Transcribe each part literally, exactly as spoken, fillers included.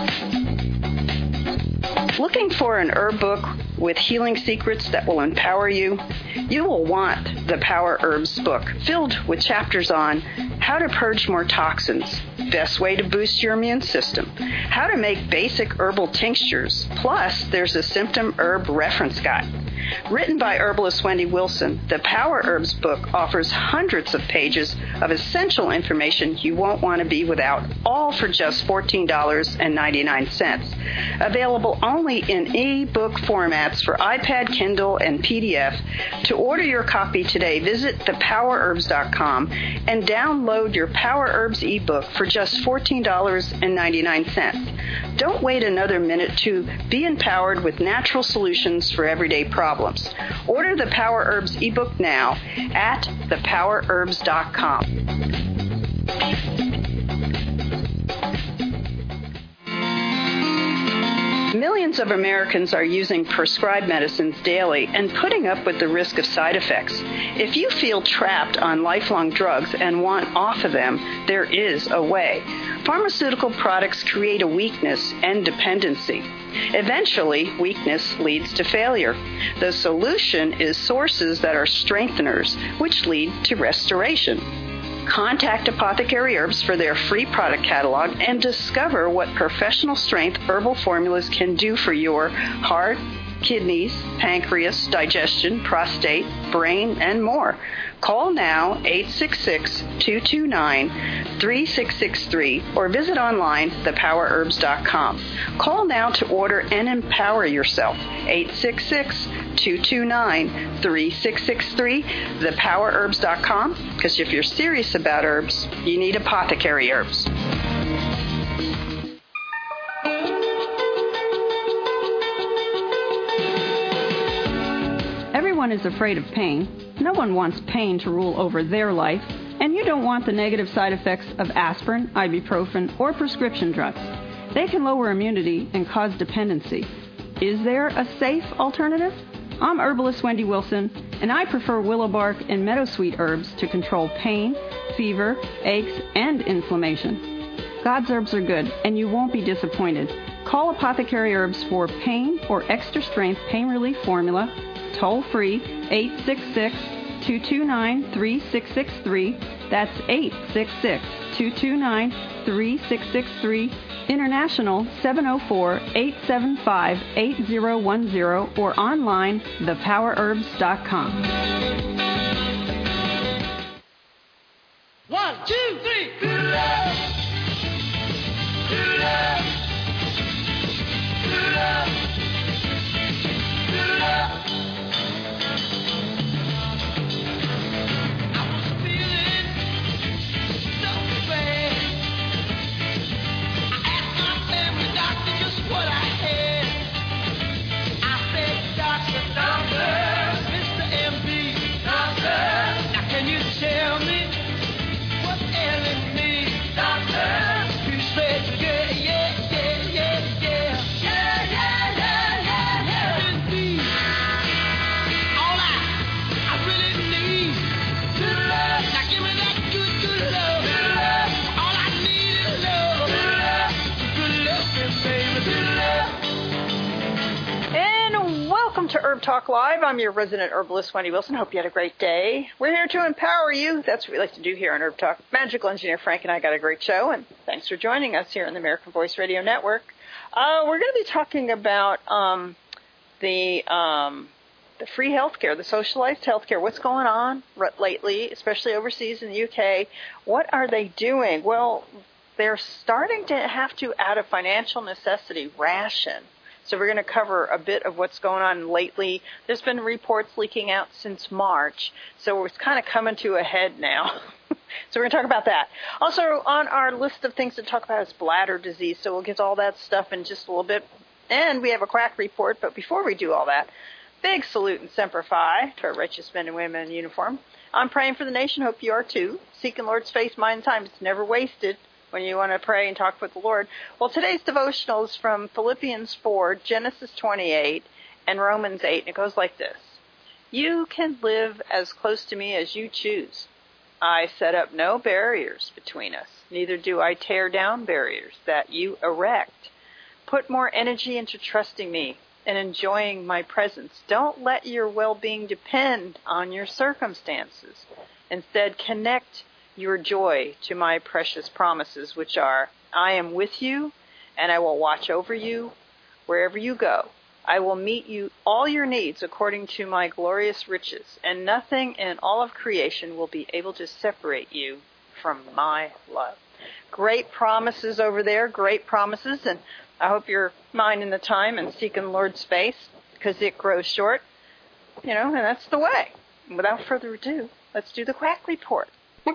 Looking for an herb book with healing secrets that will empower you? You will want the Power Herbs book, filled with chapters on how to purge more toxins, best way to boost your immune system, how to make basic herbal tinctures, plus there's a symptom herb reference guide. Written by herbalist Wendy Wilson, the Power Herbs book offers hundreds of pages of essential information you won't want to be without, all for just fourteen dollars and ninety-nine cents. Available only in e-book formats for iPad, Kindle, and P D F. To order your copy today, visit the power herbs dot com and download your Power Herbs ebook for just fourteen dollars and ninety-nine cents. Don't wait another minute to be empowered with natural solutions for everyday problems. Order the Power Herbs ebook now at the power herbs dot com. Millions of Americans are using prescribed medicines daily and putting up with the risk of side effects. If you feel trapped on lifelong drugs and want off of them, there is a way. Pharmaceutical products create a weakness and dependency. Eventually, weakness leads to failure. The solution is sources that are strengtheners, which lead to restoration. Contact Apothecary Herbs for their free product catalog and discover what professional strength herbal formulas can do for your heart, kidneys, pancreas, digestion, prostate, brain, and more. Call now eight six six, two two nine, three six six three or visit online the power herbs dot com. Call now to order and empower yourself. eight six six, two two nine, three six six three, the power herbs dot com, because if you're serious about herbs, you need Apothecary Herbs. Everyone is afraid of pain. No one wants pain to rule over their life, and you don't want the negative side effects of aspirin, ibuprofen, or prescription drugs. They can lower immunity and cause dependency. Is there a safe alternative? I'm herbalist Wendy Wilson, and I prefer willow bark and meadowsweet herbs to control pain, fever, aches, and inflammation. God's herbs are good, and you won't be disappointed. Call Apothecary Herbs for pain or extra strength pain relief formula, toll free, eight six six, two two nine, three six six three. That's eight six six, two two nine, three six six three. International seven oh four, eight seven five, eight oh one oh or online the power herbs dot com. One, two, three. Good love. Good love. Good love. Good love. I was feeling so bad. I asked my family doctor just what I had. I said, Doctor, Doctor, Mister M D, Doctor, now can you tell me what's ailing me, Doctor? He said, yeah, yeah, yeah, yeah, yeah. Yeah, yeah, yeah, yeah, yeah. Indeed. All I, I really need good love. Now give me that good, good love. Good love. All I need is love. Good love. Good love, baby. Good love. And welcome to Herb Talk Live. I'm your resident herbalist, Wendy Wilson. Hope you had a great day. We're here to empower you. That's what we like to do here on Herb Talk. Magical engineer Frank and I got a great show, and thanks for joining us here on the American Voice Radio Network. Uh, we're going to be talking about um, the um, the free healthcare, the socialized healthcare. What's going on r- lately, especially overseas in the U K? What are they doing? Well, they're starting to have to, out of financial necessity, ration. So we're going to cover a bit of what's going on lately. There's been reports leaking out since March, so it's kind of coming to a head now. So we're going to talk about that. Also, on our list of things to talk about is bladder disease, so we'll get to all that stuff in just a little bit. And we have a quack report, but before we do all that, big salute and semper fi to our righteous men and women in uniform. I'm praying for the nation. Hope you are too. Seeking Lord's face, mind, and time. It's never wasted when you want to pray and talk with the Lord. Well, today's devotional is from Philippians four, Genesis twenty-eight, and Romans eight, and it goes like this. You can live as close to me as you choose. I set up no barriers between us, neither do I tear down barriers that you erect. Put more energy into trusting me and enjoying my presence. Don't let your well-being depend on your circumstances. Instead, connect your joy to my precious promises, which are, I am with you, and I will watch over you wherever you go. I will meet you all your needs according to my glorious riches, and nothing in all of creation will be able to separate you from my love. Great promises over there, great promises, and I hope you're minding the time and seeking Lord's face, because it grows short, you know, and that's the way. Without further ado, let's do the Quack Report.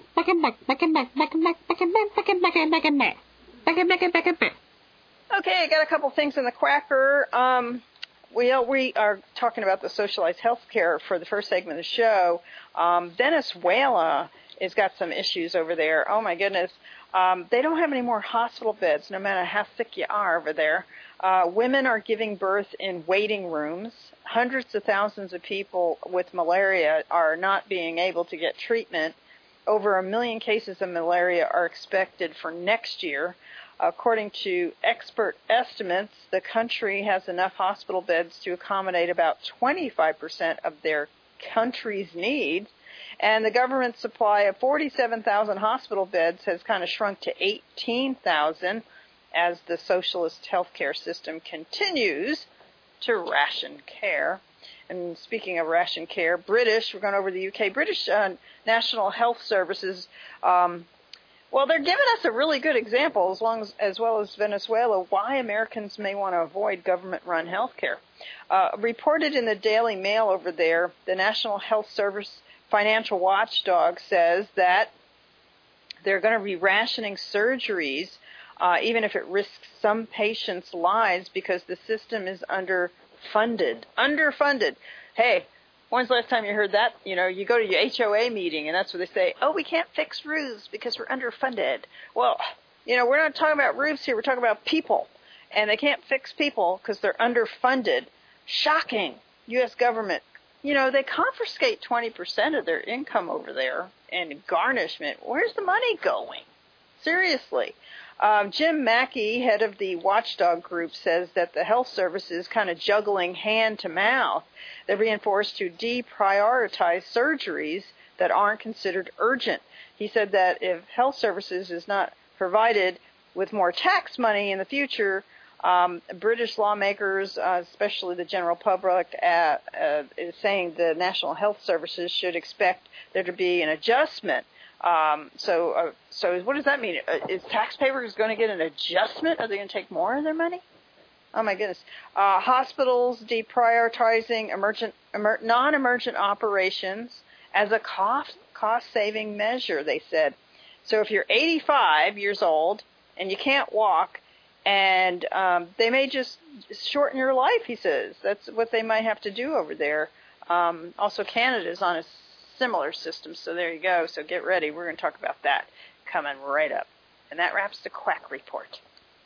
Okay, I got a couple things in the Quacker. Um, we, we are talking about the socialized health care for the first segment of the show. Um, Venezuela has got some issues over there. Oh, my goodness. Um, they don't have any more hospital beds, no matter how sick you are over there. Uh, women are giving birth in waiting rooms. Hundreds of thousands of people with malaria are not being able to get treatment. Over a million cases of malaria are expected for next year. According to expert estimates, the country has enough hospital beds to accommodate about twenty-five percent of their country's needs. And the government supply of forty-seven thousand hospital beds has kind of shrunk to eighteen thousand as the socialist healthcare system continues to ration care. And speaking of ration care, British, we're going over to the U K, British uh, National Health Services, um, well, they're giving us a really good example, as, long as, as well as Venezuela, why Americans may want to avoid government-run health care. Uh, reported in the Daily Mail over there, the National Health Service Financial Watchdog says that they're going to be rationing surgeries, uh, even if it risks some patients' lives, because the system is underfunded. Underfunded. Hey, when's the last time you heard that? You know, you go to your H O A meeting, and that's where they say, oh, we can't fix roofs because we're underfunded. Well, you know, we're not talking about roofs here. We're talking about people, and they can't fix people because they're underfunded. Shocking. U S government. You know, they confiscate twenty percent of their income over there and garnishment. Where's the money going? Seriously. Um, Jim Mackey, head of the Watchdog Group, says that the health service is kind of juggling hand to mouth. They're being forced to deprioritize surgeries that aren't considered urgent. He said that if health services is not provided with more tax money in the future, Um, British lawmakers, uh, especially the general public, uh, uh, is saying the National Health Services should expect there to be an adjustment. Um, so, uh, so what does that mean? Uh, is taxpayers going to get an adjustment? Are they going to take more of their money? Oh my goodness! Uh, hospitals deprioritizing emergent, emer- non-emergent operations as a cost cost-saving measure. They said. So, if you're eighty-five years old and you can't walk, and um, they may just shorten your life, he says. That's what they might have to do over there. Um, also, Canada's on a similar system, so there you go. So get ready. We're going to talk about that coming right up. And that wraps the Quack Report.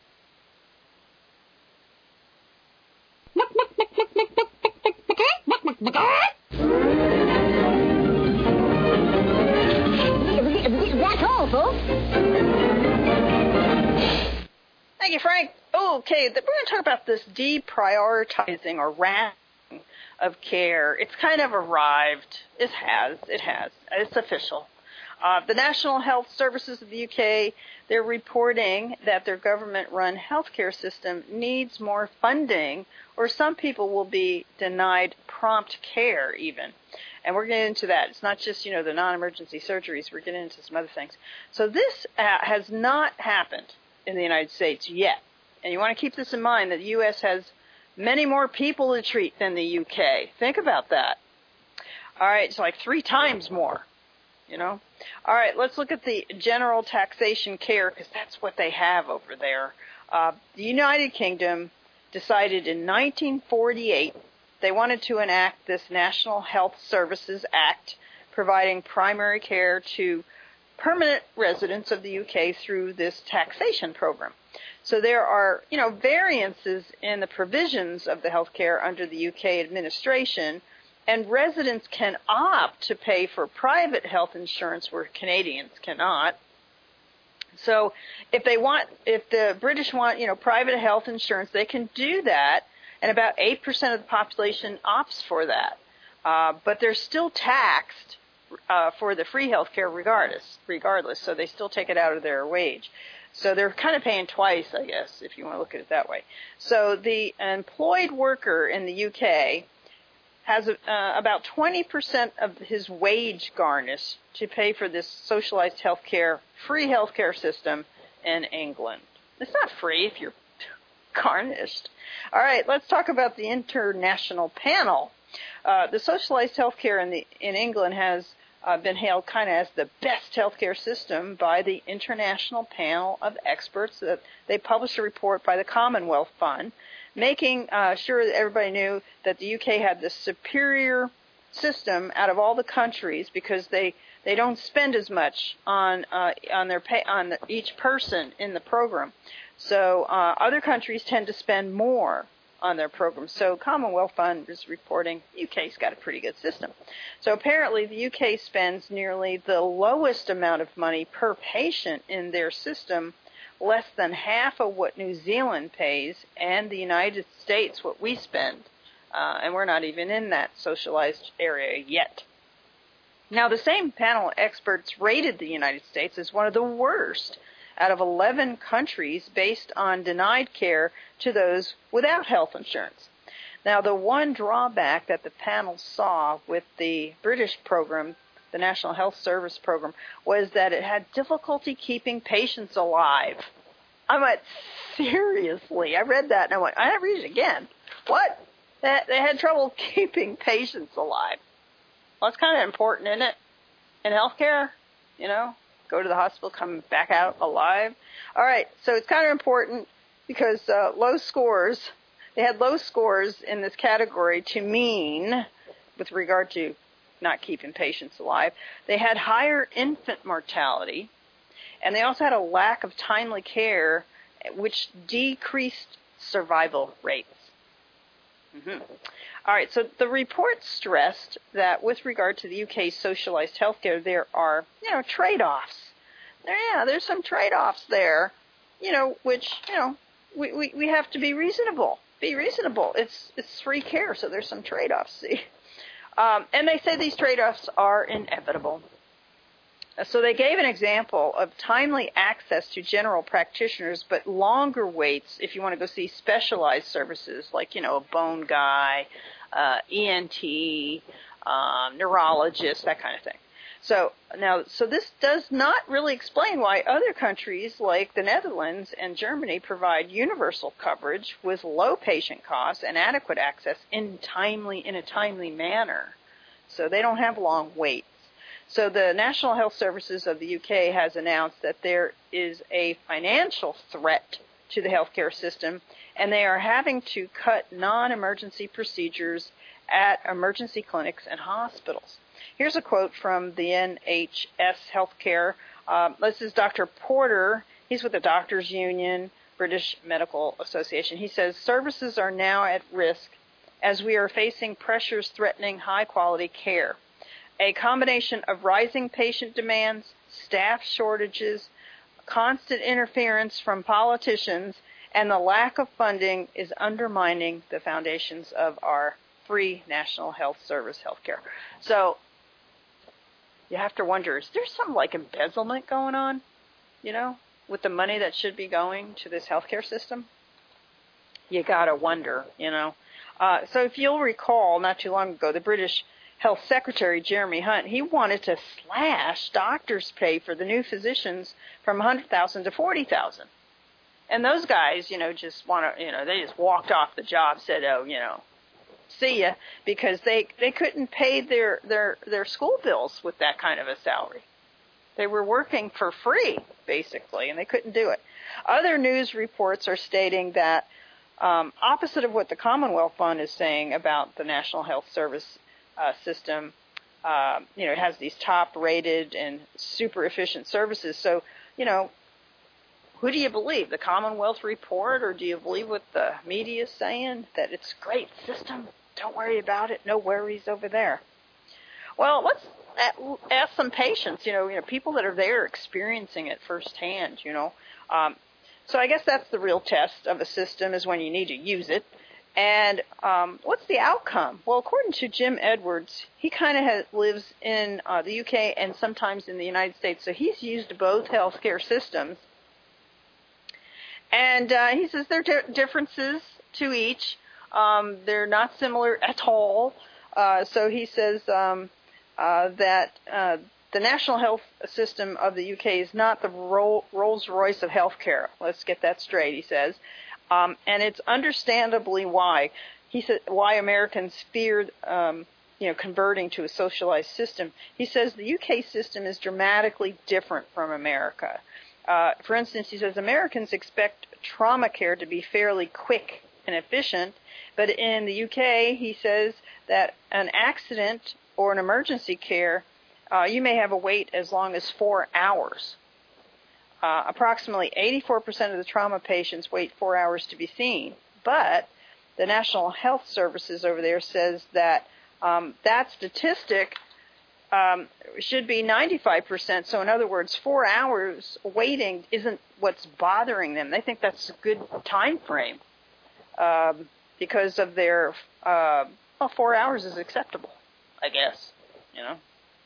That's all, folks. Thank you, Frank. Okay, we're going to talk about this deprioritizing or rationing of care. It's kind of arrived. It has. It has. It's official. Uh, the National Health Services of the U K, they're reporting that their government-run healthcare system needs more funding, or some people will be denied prompt care even. And we're getting into that. It's not just, you know, the non-emergency surgeries. We're getting into some other things. So this uh, has not happened in the United States yet. And you want to keep this in mind, that the U S has many more people to treat than the U K. Think about that. All right, it's like three times more, you know. All right, let's look at the general taxation care, because that's what they have over there. Uh, the United Kingdom decided in nineteen forty-eight they wanted to enact this National Health Services Act, providing primary care to permanent residents of the U K through this taxation program. So there are, you know, variances in the provisions of the healthcare under the U K administration, and residents can opt to pay for private health insurance where Canadians cannot. So if they want, if the British want, you know, private health insurance, they can do that, and about eight percent of the population opts for that. Uh, but they're still taxed uh, for the free health care regardless, regardless, so they still take it out of their wage. So they're kind of paying twice, I guess, if you want to look at it that way. So the employed worker in the U K has uh, about twenty percent of his wage garnished to pay for this socialized health care, free health care system in England. It's not free if you're garnished. All right, let's talk about the international panel. Uh, the socialized health care in, the, in England has uh, been hailed kind of as the best health care system by the International Panel of Experts. That they published a report by the Commonwealth Fund, making uh, sure that everybody knew that the U K had the superior system out of all the countries because they, they don't spend as much on uh, on their pay, on the, each person in the program. So uh, other countries tend to spend more on their programs. So Commonwealth Fund is reporting U K's got a pretty good system. So apparently the U K spends nearly the lowest amount of money per patient in their system, less than half of what New Zealand pays, and the United States what we spend. Uh, and we're not even in that socialized area yet. Now, the same panel of experts rated the United States as one of the worst out of eleven countries based on denied care to those without health insurance. Now, the one drawback that the panel saw with the British program, the National Health Service program, was that it had difficulty keeping patients alive. I went, seriously? I read that and I went, I have to read it again. What? They, they had trouble keeping patients alive. Well, it's kind of important, isn't it? In healthcare, you know, go to the hospital, come back out alive. All right, so it's kind of important because uh, low scores, they had low scores in this category to mean, with regard to not keeping patients alive, they had higher infant mortality, and they also had a lack of timely care, which decreased survival rates. Mm-hmm. All right, so the report stressed that with regard to the U K's socialized health care, there are, you know, trade-offs. There, yeah, there's some trade-offs there, you know, which, you know, we, we, we have to be reasonable. Be reasonable. It's it's free care, so there's some trade-offs, see. Um, and they say these trade-offs are inevitable. So they gave an example of timely access to general practitioners, but longer waits if you want to go see specialized services like, you know, a bone guy, uh, E N T, um, neurologist, that kind of thing. So now, so this does not really explain why other countries like the Netherlands and Germany provide universal coverage with low patient costs and adequate access in timely in a timely manner. So they don't have long waits. So the National Health Services of the U K has announced that there is a financial threat to the healthcare system, and they are having to cut non-emergency procedures at emergency clinics and hospitals. Here's a quote from the N H S Healthcare. Um, this is Doctor Porter. He's with the Doctors Union, British Medical Association. He says, services are now at risk as we are facing pressures threatening high-quality care. A combination of rising patient demands, staff shortages, constant interference from politicians, and the lack of funding is undermining the foundations of our free National Health Service healthcare. So you have to wonder, is there some like embezzlement going on, you know, with the money that should be going to this healthcare system? You got to wonder, you know. Uh, so if you'll recall, not too long ago, the British Health Secretary Jeremy Hunt, he wanted to slash doctors' pay for the new physicians from one hundred thousand dollars to forty thousand dollars. And those guys, you know, just want to, you know, they just walked off the job, said, oh, you know, see ya, because they they couldn't pay their, their, their school bills with that kind of a salary. They were working for free, basically, and they couldn't do it. Other news reports are stating that, um, opposite of what the Commonwealth Fund is saying about the National Health Service Uh, system, uh, you know, it has these top-rated and super efficient services. So, you know, who do you believe, the Commonwealth report, or do you believe what the media is saying, that it's a great system, don't worry about it, no worries over there? Well, let's ask some patients, you know, you know, people that are there experiencing it firsthand, you know. Um, so I guess that's the real test of a system, is when you need to use it. And um, what's the outcome? Well, according to Jim Edwards, he kind of lives in uh, the U K and sometimes in the United States, so he's used both healthcare systems. And uh, he says there are di- differences to each. Um, they're not similar at all. Uh, so he says um, uh, that uh, the national health system of the U K is not the Ro- Rolls-Royce of healthcare. Let's get that straight, he says. Um, and it's understandably why. He said why Americans feared um, you know, converting to a socialized system. He says the U K system is dramatically different from America. Uh, for instance, he says Americans expect trauma care to be fairly quick and efficient, but in the U K, he says that an accident or an emergency care, uh, you may have a wait as long as four hours. Uh, approximately eighty-four percent of the trauma patients wait four hours to be seen, but the National Health Services over there says that um, that statistic um, should be ninety-five percent. So in other words, four hours waiting isn't what's bothering them. They think that's a good time frame um, because of their, uh, well, four hours is acceptable, I guess, you know.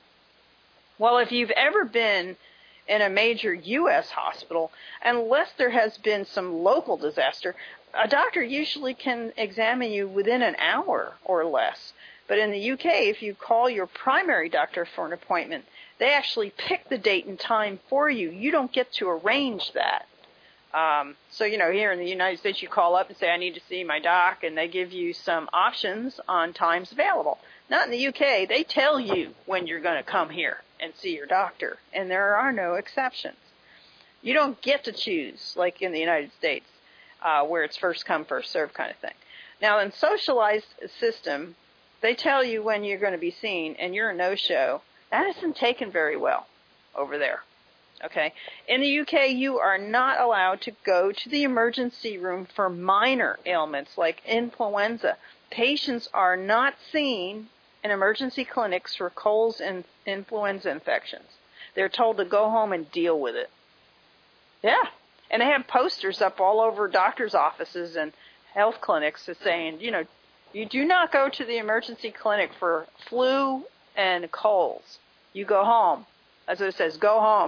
Well, if you've ever been in a major U S hospital, unless there has been some local disaster, a doctor usually can examine you within an hour or less. But in the U K, if you call your primary doctor for an appointment, they actually pick the date and time for you. You don't get to arrange that. Um, so, you know, here in the United States, you call up and say, I need to see my doc, and they give you some options on times available. Not in the U K. They tell you when you're going to come here and see your doctor, and there are no exceptions. You don't get to choose, like in the United States, uh, where it's first come, first served kind of thing. Now, in socialized system, they tell you when you're going to be seen, and you're a no-show. That isn't taken very well over there. Okay? In the U K, you are not allowed to go to the emergency room for minor ailments like influenza. Patients are not seen in emergency clinics for colds and influenza infections. They're told to go home and deal with it. Yeah. And they have posters up all over doctors' offices and health clinics saying, you know, you do not go to the emergency clinic for flu and colds. You go home. That's what it says, go home.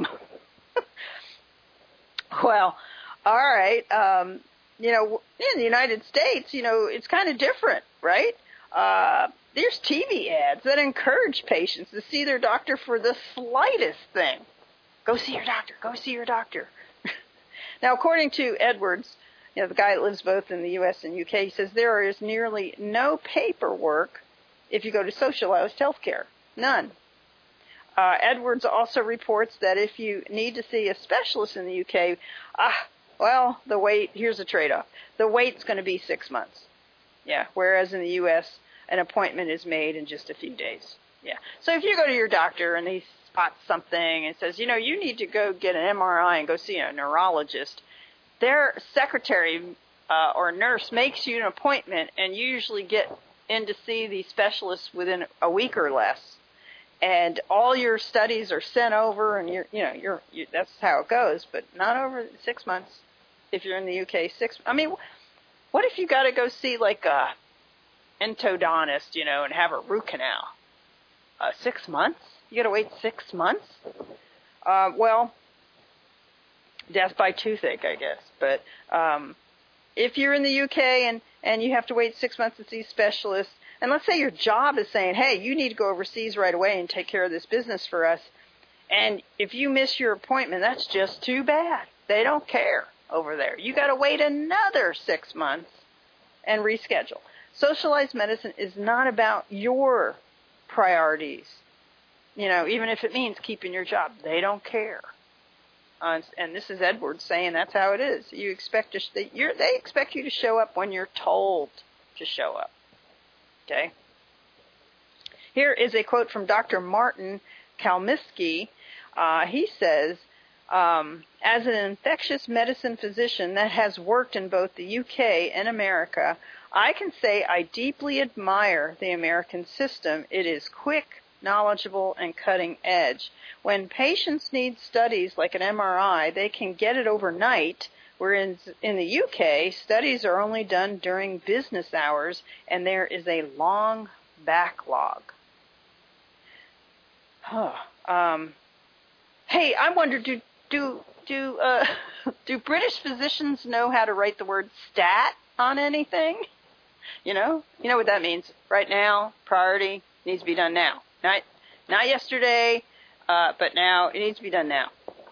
Well, all right. Um, you know, in the United States, you know, it's kind of different, right? Uh, there's T V ads that encourage patients to see their doctor for the slightest thing. Go see your doctor. Go see your doctor. Now, according to Edwards, you know, the guy that lives both in the U S and U K, he says there is nearly no paperwork if you go to socialized health care. None. Uh, Edwards also reports that if you need to see a specialist in the U K, ah, well, the wait, here's a trade-off. The wait's going to be six months. Yeah, whereas in the U S, an appointment is made in just a few days. Yeah. So if you go to your doctor and he spots something and says, you know, you need to go get an M R I and go see a neurologist, their secretary uh, or nurse makes you an appointment, and you usually get in to see the specialist within a week or less. And all your studies are sent over, and you're, you know, you're, you, that's how it goes. But not over six months. If you're in the U K, six. I mean, what if you got to go see like a endodontist, you know, and have a root canal? Uh, six months? You got to wait six months? Uh, well, death by toothache, I guess. But um, if you're in the U K and and you have to wait six months to see specialists, and let's say your job is saying, hey, you need to go overseas right away and take care of this business for us, and if you miss your appointment, that's just too bad. They don't care over there. You got to wait another six months and reschedule. Socialized medicine is not about your priorities, you know, even if it means keeping your job. They don't care. Uh, and this is Edwards saying that's how it is. You expect to, sh- you're, they expect you to show up when you're told to show up. Okay. Here is a quote from Doctor Martin Kalmiski. Uh, he says, um, as an infectious medicine physician that has worked in both the U K and America, I can say I deeply admire the American system. It is quick, knowledgeable, and cutting edge. When patients need studies like an M R I, they can get it overnight, whereas in the U K, studies are only done during business hours, and there is a long backlog. Huh. Um, hey, I wonder, do do do uh, do British physicians know how to write the word stat on anything? You know, you know what that means. Right now, priority needs to be done now. Not not yesterday, uh, but now it needs to be done now.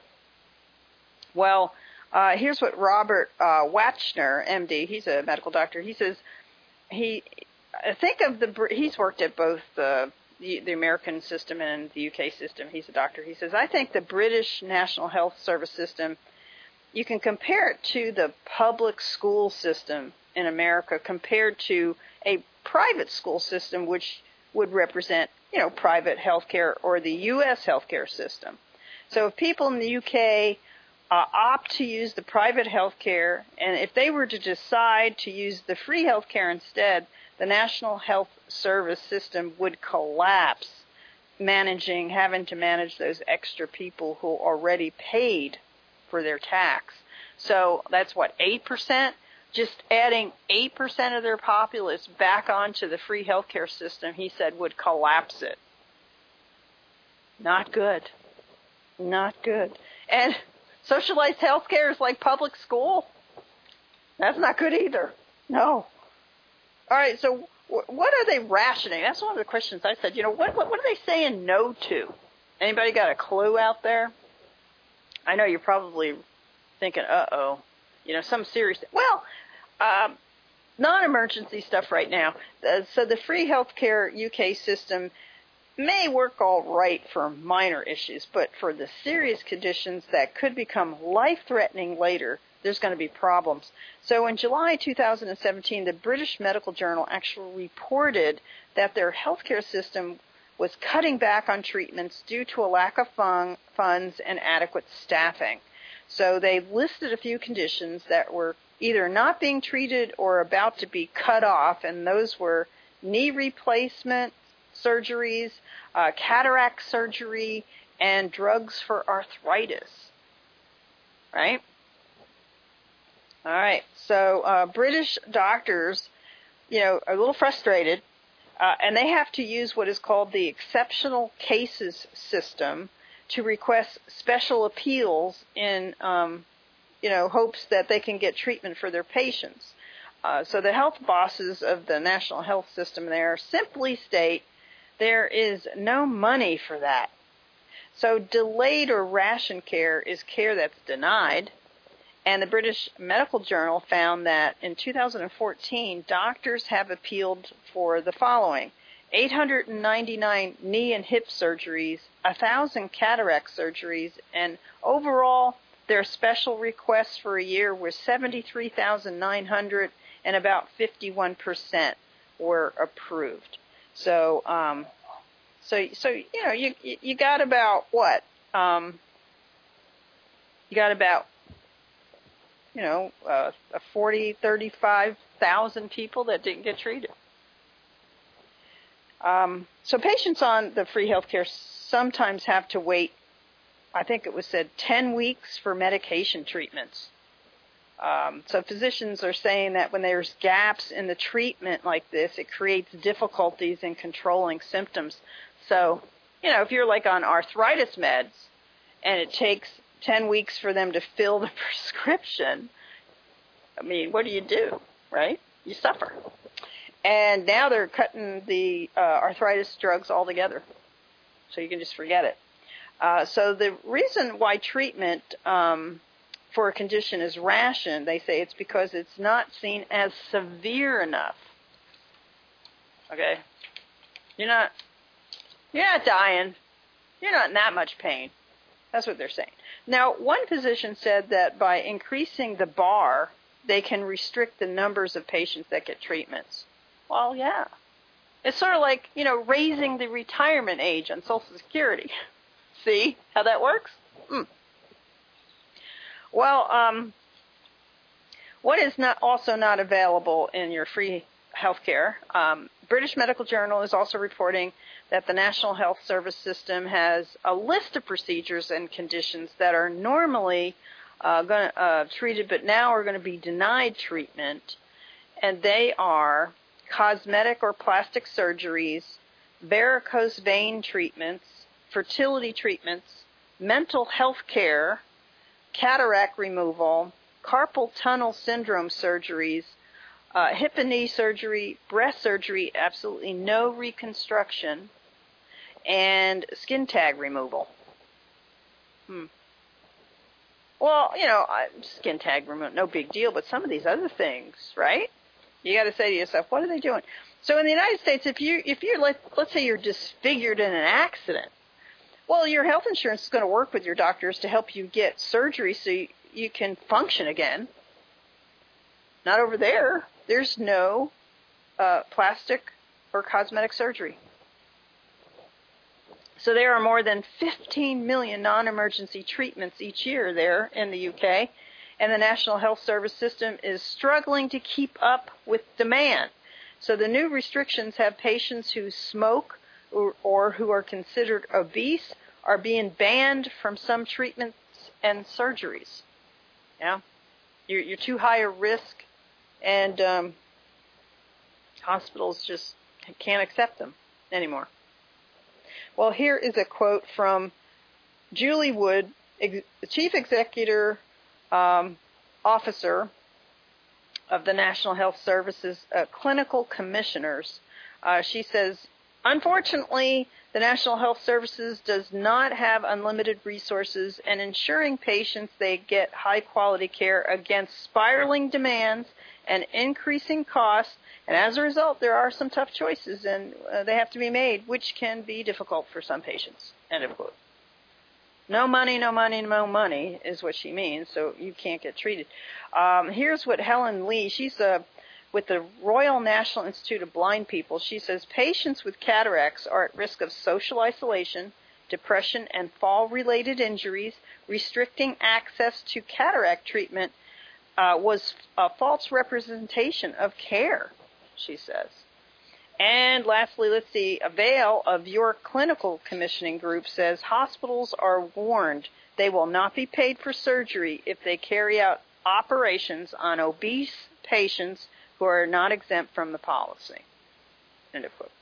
Well, uh, here's what Robert uh, Wachner, M D, he's a medical doctor. He says he think of the he's worked at both the The, the American system and the U K system. He's a doctor. He says, I think the British National Health Service system, you can compare it to the public school system in America compared to a private school system, which would represent, you know, private healthcare or the U S healthcare system. So if people in the U K uh, opt to use the private healthcare, and if they were to decide to use the free healthcare instead, the National Health Service system would collapse, managing, having to manage those extra people who already paid for their tax. So that's what, eight percent? Just adding eight percent of their populace back onto the free healthcare system, he said, would collapse it. Not good. Not good. And socialized healthcare is like public school. That's not good either. No. All right, so what are they rationing? That's one of the questions I said. You know, what, what what are they saying no to? Anybody got a clue out there? I know you're probably thinking, uh-oh, you know, some serious... Well, um, non-emergency stuff right now. Uh, so the free healthcare U K system may work all right for minor issues, but for the serious conditions that could become life-threatening later, there's going to be problems. So in July two thousand seventeen, the British Medical Journal actually reported that their healthcare system was cutting back on treatments due to a lack of fun, funds and adequate staffing. So they listed a few conditions that were either not being treated or about to be cut off, and those were knee replacement surgeries, uh, cataract surgery, and drugs for arthritis. Right? All right, so uh, British doctors, you know, are a little frustrated, uh, and they have to use what is called the exceptional cases system to request special appeals in, um, you know, hopes that they can get treatment for their patients. Uh, so the health bosses of the national health system there simply state there is no money for that. So delayed or ration care is care that's denied. And the British Medical Journal found that in two thousand fourteen, doctors have appealed for the following: eight hundred ninety-nine knee and hip surgeries, one thousand cataract surgeries, and overall their special requests for a year were seventy-three thousand nine hundred, and about fifty-one percent were approved. So, um, so, so you know, you you got about what? Um, you got about you know, uh, forty, thirty-five thousand people that didn't get treated. Um, so patients on the free healthcare sometimes have to wait, I think it was said, ten weeks for medication treatments. Um, so physicians are saying that when there's gaps in the treatment like this, it creates difficulties in controlling symptoms. So, you know, if you're like on arthritis meds and it takes ten weeks for them to fill the prescription, I mean, what do you do, right? You suffer. And now they're cutting the uh, arthritis drugs altogether, so you can just forget it. Uh, so the reason why treatment um, for a condition is rationed, they say it's because it's not seen as severe enough. Okay? You're not, you're not dying. You're not in that much pain. That's what they're saying. Now, one physician said that by increasing the bar, they can restrict the numbers of patients that get treatments. Well, yeah. It's sort of like, you know, raising the retirement age on Social Security. See how that works? Mm. Well, um, what is not also not available in your free health care, um, British Medical Journal is also reporting that the National Health Service system has a list of procedures and conditions that are normally uh, going to, uh, treated, but now are going to be denied treatment, and they are cosmetic or plastic surgeries, varicose vein treatments, fertility treatments, mental health care, cataract removal, carpal tunnel syndrome surgeries, uh, hip and knee surgery, breast surgery, absolutely no reconstruction, and skin tag removal. Hmm. Well, you know, skin tag removal, no big deal, but some of these other things, right? You got to say to yourself, what are they doing? So in the United States, if you if you're let, let's say you're disfigured in an accident, well, your health insurance is going to work with your doctors to help you get surgery so you, you can function again. Not over there. There's no uh, plastic or cosmetic surgery. So there are more than fifteen million non-emergency treatments each year there in the U K, and the National Health Service system is struggling to keep up with demand. So the new restrictions have patients who smoke or, or who are considered obese are being banned from some treatments and surgeries. Yeah, you're, you're too high a risk, and um, hospitals just can't accept them anymore. Well, here is a quote from Julie Wood, ex- Chief Executive um, Officer of the National Health Service's uh, Clinical Commissioners. Uh, she says, unfortunately, the National Health Services does not have unlimited resources, and ensuring patients they get high-quality care against spiraling demands and increasing costs. And as a result, there are some tough choices, and uh, they have to be made, which can be difficult for some patients. End of quote. No money, no money, no money is what she means, so you can't get treated. Um, here's what Helen Lee, she's uh, with the Royal National Institute of Blind People. She says patients with cataracts are at risk of social isolation, depression, and fall-related injuries. Restricting access to cataract treatment uh, was a false representation of care, she says. And lastly, let's see, a Vail of York Clinical Commissioning Group says hospitals are warned they will not be paid for surgery if they carry out operations on obese patients who are not exempt from the policy. End of quote.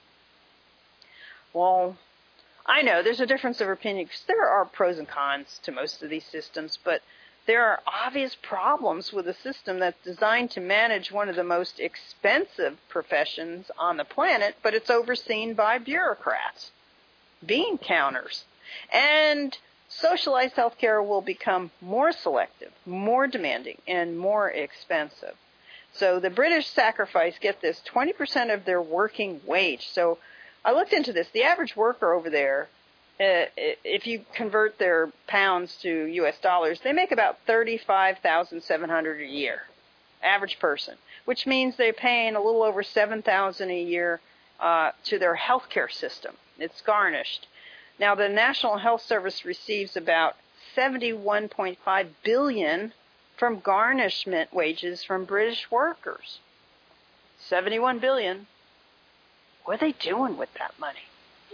Well, I know there's a difference of opinion because there are pros and cons to most of these systems, but there are obvious problems with a system that's designed to manage one of the most expensive professions on the planet, but it's overseen by bureaucrats, bean counters. And socialized healthcare will become more selective, more demanding, and more expensive. So the British sacrifice, get this, twenty percent of their working wage. So I looked into this. The average worker over there, Uh, if you convert their pounds to U S dollars, they make about thirty-five thousand seven hundred dollars a year, average person, which means they're paying a little over seven thousand dollars a year uh, to their health care system. It's garnished. Now, the National Health Service receives about seventy-one point five billion dollars from garnishment wages from British workers. seventy-one billion dollars. What are they doing with that money?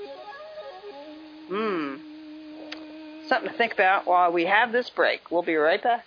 Hmm. Something to think about while we have this break. We'll be right back.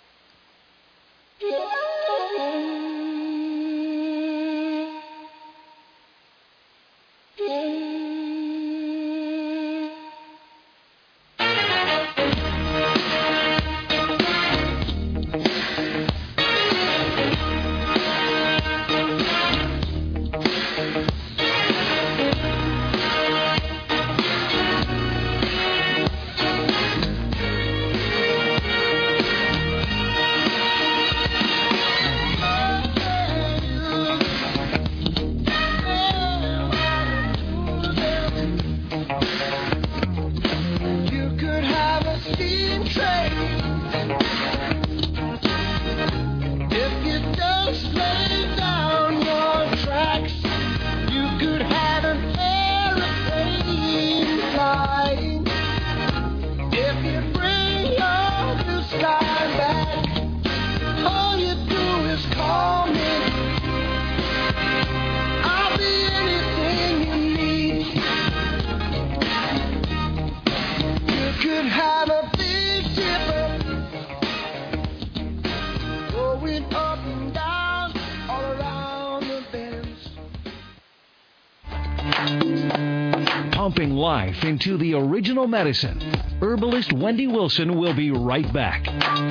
pumping life into the original medicine. Herbalist Wendy Wilson will be right back.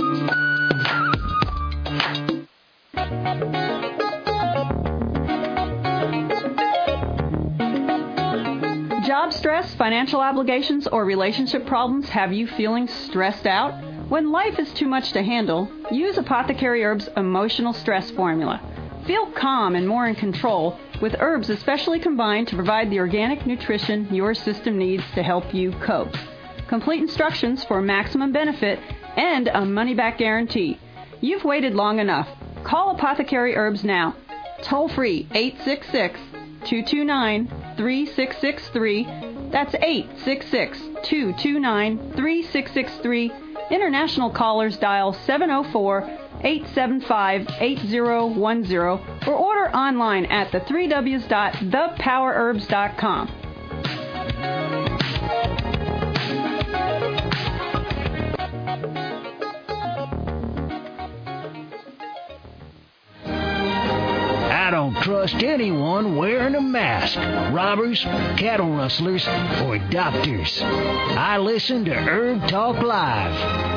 Job stress, financial obligations, or relationship problems have you feeling stressed out? When life is too much to handle, use Apothecary Herbs Emotional Stress Formula. Feel calm and more in control with herbs especially combined to provide the organic nutrition your system needs to help you cope. Complete instructions for maximum benefit and a money-back guarantee. You've waited long enough. Call Apothecary Herbs now. Toll free eight six six, two two nine, three six six three. That's eight six six, two two nine, three six six three. International callers dial seven oh four, eight seven five, eight oh one oh or order online at the three w's dot the power herbs dot com. I don't trust anyone wearing a mask. Robbers, cattle rustlers, or doctors. I listen to Herb Talk Live.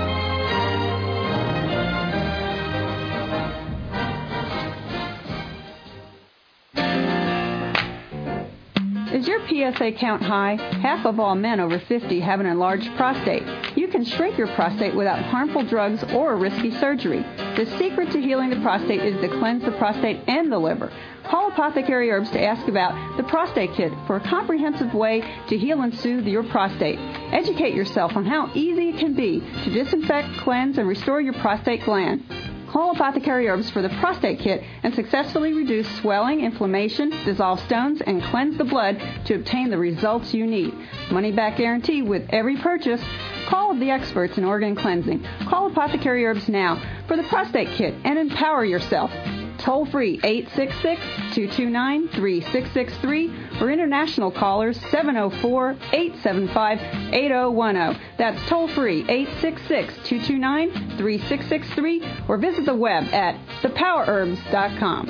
Is your P S A count high? Half of all men over fifty have an enlarged prostate. You can shrink your prostate without harmful drugs or risky surgery. The secret to healing the prostate is to cleanse the prostate and the liver. Call Apothecary Herbs to ask about the Prostate Kit for a comprehensive way to heal and soothe your prostate. Educate yourself on how easy it can be to disinfect, cleanse, and restore your prostate gland. Call Apothecary Herbs for the Prostate Kit and successfully reduce swelling, inflammation, dissolve stones, and cleanse the blood to obtain the results you need. Money-back guarantee with every purchase. Call the experts in organ cleansing. Call Apothecary Herbs now for the Prostate Kit and empower yourself. Toll free eight six six, two two nine, three six six three or international callers seven oh four, eight seven five, eight oh one oh. That's toll free eight six six, two two nine, three six six three or visit the web at the power herbs dot com.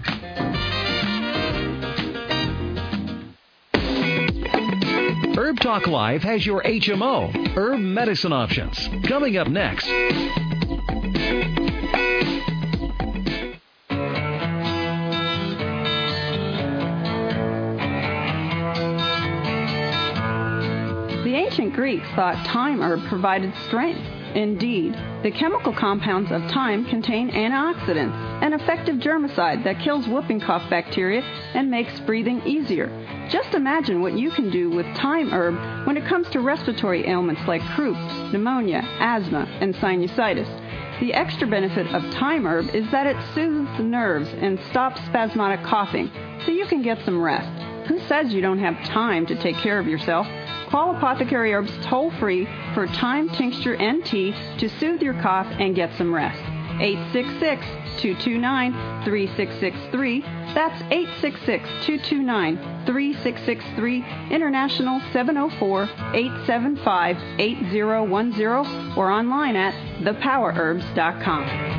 Herb Talk Live has your H M O, herb medicine options. Coming up next. The ancient Greeks thought thyme herb provided strength. Indeed, the chemical compounds of thyme contain antioxidants, an effective germicide that kills whooping cough bacteria and makes breathing easier. Just imagine what you can do with thyme herb when it comes to respiratory ailments like croup, pneumonia, asthma, and sinusitis. The extra benefit of thyme herb is that it soothes the nerves and stops spasmodic coughing, so you can get some rest. Who says you don't have time to take care of yourself? Call Apothecary Herbs toll-free for thyme tincture and tea to soothe your cough and get some rest. eight six six, two two nine, three six six three. That's eight six six, two two nine, three six six three. International seven oh four, eight seven five, eight oh one oh or online at the power herbs dot com.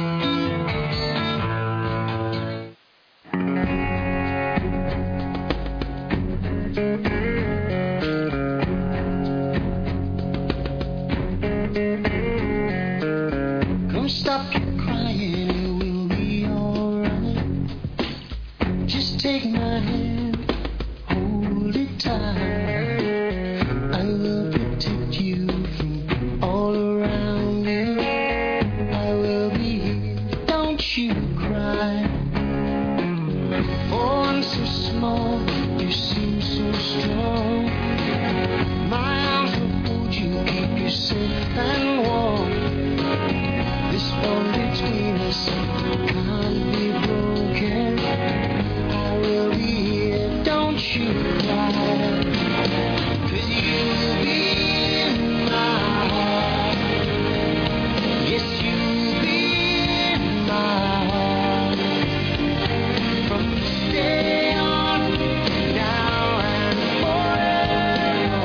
Stop your crying, it will be alright. Just take my hand, hold it tight. I will protect you from all around you. I will be here, don't you cry. Oh, I'm so small, you seem so strong. My arms will hold you, keep you safe and warm. This bond between us can't be broken. I will be here, don't you cry. 'Cause you'll be in my heart. Yes, you'll be in my heart. From this day on, now and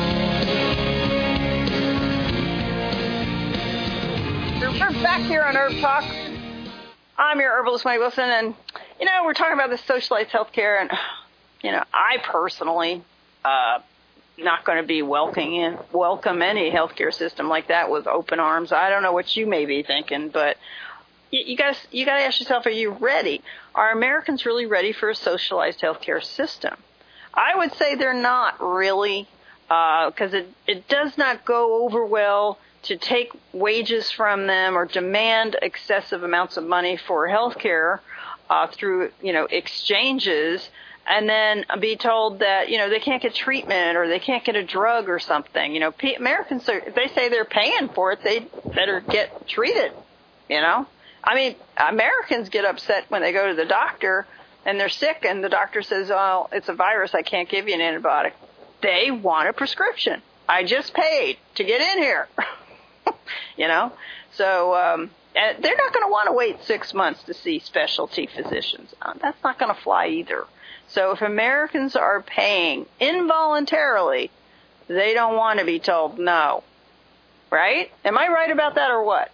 forevermore. We're back here on Herb Talk. I'm your herbalist, Mike Wilson, and, you know, we're talking about the socialized healthcare, and, you know, I personally uh, not going to be welcoming welcome any healthcare system like that with open arms. I don't know what you may be thinking, but you, you got you got to ask yourself: are you ready? Are Americans really ready for a socialized healthcare system? I would say they're not really, because uh, it it does not go over well to take wages from them or demand excessive amounts of money for healthcare uh, through you know exchanges. And then be told that, you know, they can't get treatment or they can't get a drug or something. You know, P- Americans, are, if they say they're paying for it, they better get treated, you know. I mean, Americans get upset when they go to the doctor and they're sick and the doctor says, oh, it's a virus, I can't give you an antibiotic. They want a prescription. I just paid to get in here, you know. So um, and they're not going to want to wait six months to see specialty physicians. Uh, that's not going to fly either. So if Americans are paying involuntarily, they don't want to be told no. Right? Am I right about that or what?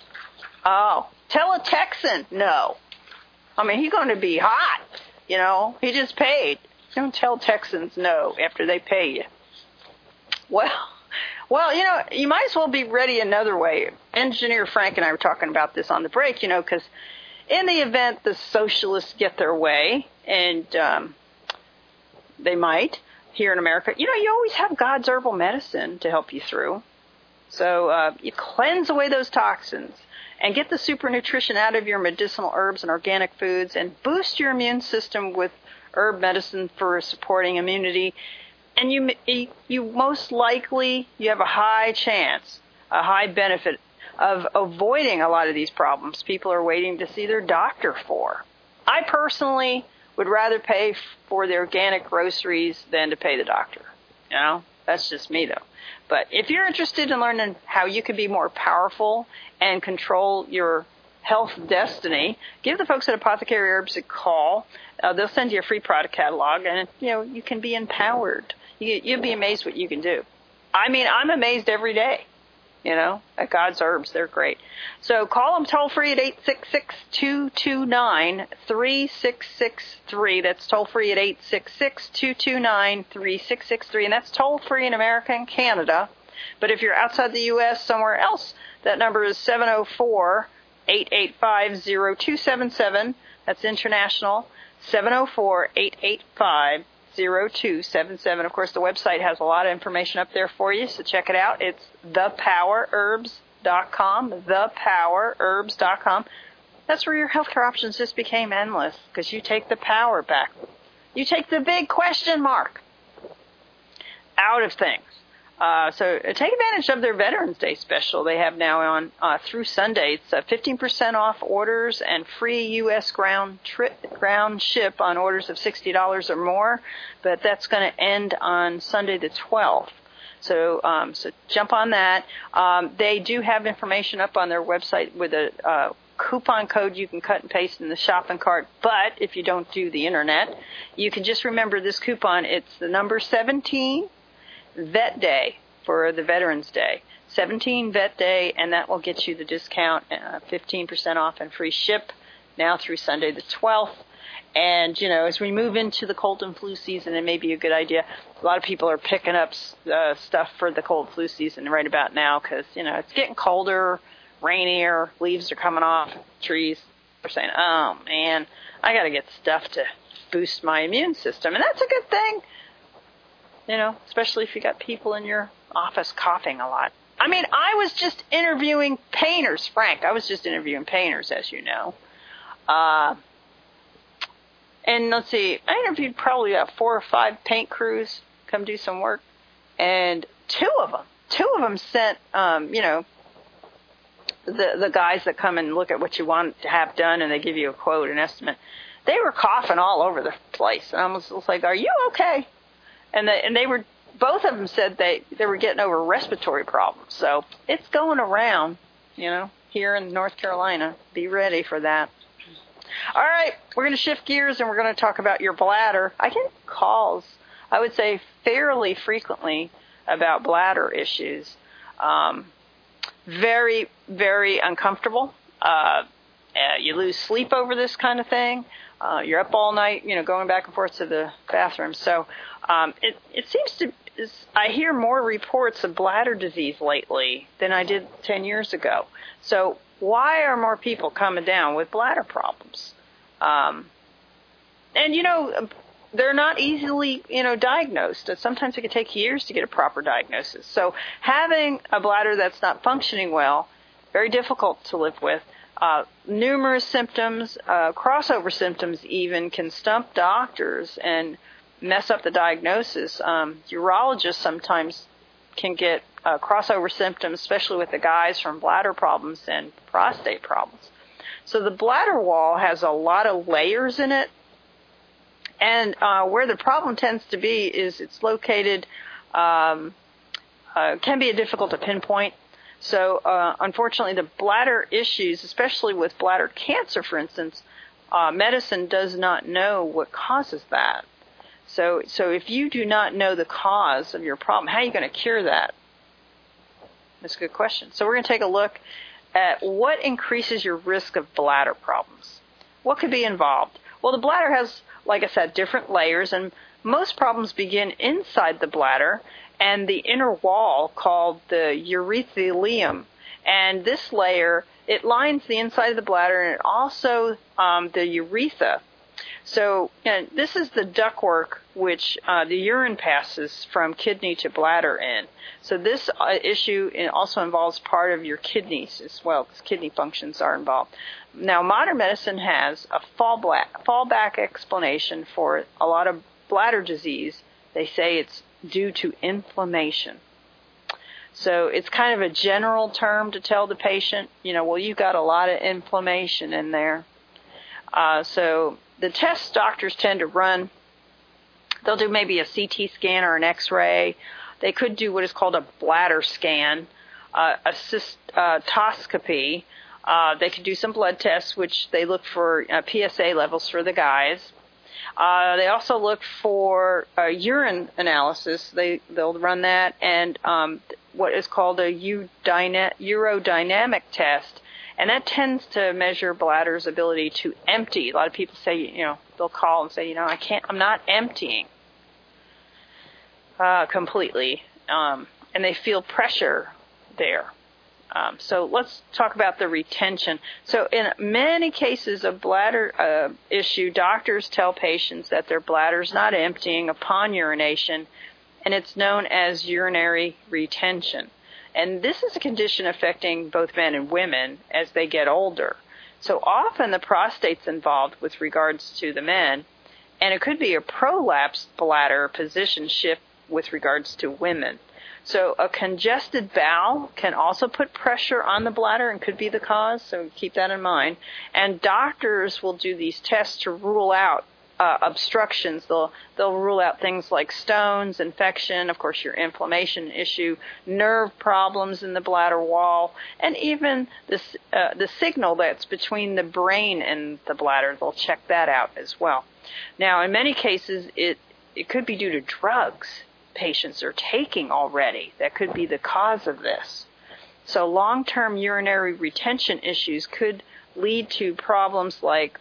Oh, tell a Texan no. I mean, he's going to be hot. You know, he just paid. Don't tell Texans no after they pay you. Well, well, you know, you might as well be ready another way. Engineer Frank and I were talking about this on the break, you know, because in the event the socialists get their way, and um, they might here in America, you know, you always have God's herbal medicine to help you through. So uh, you cleanse away those toxins and get the super nutrition out of your medicinal herbs and organic foods and boost your immune system with herb medicine for supporting immunity. And you, you most likely, you have a high chance, a high benefit of avoiding a lot of these problems people are waiting to see their doctor for. I personally would rather pay for the organic groceries than to pay the doctor. You know, that's just me though. But if you're interested in learning how you can be more powerful and control your health destiny, give the folks at Apothecary Herbs a call. Uh, they'll send you a free product catalog, and you know you can be empowered. You, you'll be amazed what you can do. I mean, I'm amazed every day. You know, at God's Herbs, they're great. So call them toll free at eight six six, two two nine, three six six three. That's toll free at eight six six, two two nine, three six six three. And that's toll free in America and Canada. But if you're outside the U S somewhere else, that number is seven oh four, eight eight five, oh two seven seven. That's international. seven oh four, eight eight five, oh two seven seven. Of course, the website has a lot of information up there for you, so check it out. It's the power herbs dot com, the power herbs dot com. That's where your healthcare options just became endless, because you take the power back. You take the big question mark out of things. Uh, so take advantage of their Veterans Day special they have now on uh, through Sunday. It's uh, fifteen percent off orders and free U S ground tri- ground ship on orders of sixty dollars or more. But that's going to end on Sunday the twelfth. So um, so jump on that. Um, they do have information up on their website with a uh, coupon code you can cut and paste in the shopping cart. But if you don't do the internet, you can just remember this coupon. It's the number seventeen. Vet Day for the Veterans Day. seventeen Vet Day, and that will get you the discount, uh, fifteen percent off and free ship now through Sunday the twelfth. And, you know, as we move into the cold and flu season, it may be a good idea. A lot of people are picking up uh, stuff for the cold flu season right about now because, you know, it's getting colder, rainier, leaves are coming off trees. They're saying, oh, man, I got to get stuff to boost my immune system. And that's a good thing. You know, especially if you got people in your office coughing a lot. I mean, I was just interviewing painters, Frank. I was just interviewing painters, as you know. Uh, and let's see, I interviewed probably about four or five paint crews come do some work. And two of them, two of them sent, um, you know, the the guys that come and look at what you want to have done, and they give you a quote, an estimate. They were coughing all over the place. And I was, was like, are you okay? And they, and they were, both of them said they, they were getting over respiratory problems. So it's going around, you know, here in North Carolina. Be ready for that. All right, we're going to shift gears and we're going to talk about your bladder. I get calls, I would say, fairly frequently about bladder issues. Um, very, very uncomfortable. Uh, uh, you lose sleep over this kind of thing. Uh, you're up all night, you know, going back and forth to the bathroom. So um, it, it seems to is I hear more reports of bladder disease lately than I did ten years ago. So why are more people coming down with bladder problems? Um, and, you know, they're not easily, you know, diagnosed. Sometimes it can take years to get a proper diagnosis. So having a bladder that's not functioning well, very difficult to live with. Uh, numerous symptoms, uh, crossover symptoms even, can stump doctors and mess up the diagnosis. Um, urologists sometimes can get uh, crossover symptoms, especially with the guys, from bladder problems and prostate problems. So the bladder wall has a lot of layers in it. And uh, where the problem tends to be is it's located, um, uh, can be difficult to pinpoint. So, uh, unfortunately, the bladder issues, especially with bladder cancer, for instance, uh, medicine does not know what causes that. So, so if you do not know the cause of your problem, how are you going to cure that? That's a good question. So we're going to take a look at what increases your risk of bladder problems. What could be involved? Well, the bladder has, like I said, different layers, and most problems begin inside the bladder and the inner wall called the urethelium. And this layer, it lines the inside of the bladder, and it also um, the urethra. So you know, this is the ductwork which uh, the urine passes from kidney to bladder in. So this uh, issue also involves part of your kidneys as well, because kidney functions are involved. Now, modern medicine has a fallback, fallback explanation for a lot of bladder disease. They say it's due to inflammation. So it's kind of a general term to tell the patient, you know, well, you've got a lot of inflammation in there. Uh, so the tests doctors tend to run, they'll do maybe a C T scan or an X-ray. They could do what is called a bladder scan, uh, a cystoscopy. Uh, they could do some blood tests, which they look for uh, P S A levels for the guys. Uh, they also look for uh, urine analysis. They, they'll run that, and um, what is called a udyna- urodynamic test. And that tends to measure bladder's ability to empty. A lot of people say, you know, they'll call and say, you know, I can't, I'm not emptying uh, completely. Um, and they feel pressure there. Um, so let's talk about the retention. So in many cases of bladder uh, issue, doctors tell patients that their bladder's not emptying upon urination, and it's known as urinary retention. And this is a condition affecting both men and women as they get older. So often the prostate's involved with regards to the men, and it could be a prolapsed bladder position shift with regards to women. So a congested bowel can also put pressure on the bladder and could be the cause, so keep that in mind. And doctors will do these tests to rule out uh, obstructions. They'll they'll rule out things like stones, infection, of course your inflammation issue, nerve problems in the bladder wall, and even the, uh, the signal that's between the brain and the bladder. They'll check that out as well. Now, in many cases, it it could be due to drugs patients are taking already. That could be the cause of this. So long-term urinary retention issues could lead to problems like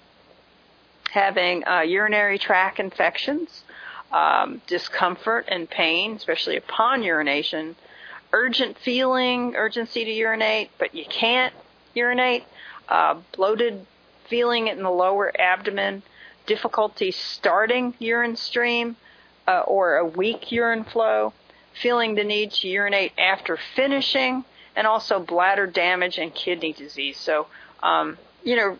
having uh, urinary tract infections, um, discomfort and pain, especially upon urination, urgent feeling, urgency to urinate, but you can't urinate, uh, bloated feeling in the lower abdomen, difficulty starting urine stream, Uh, or a weak urine flow, feeling the need to urinate after finishing, and also bladder damage and kidney disease. So, um, you know,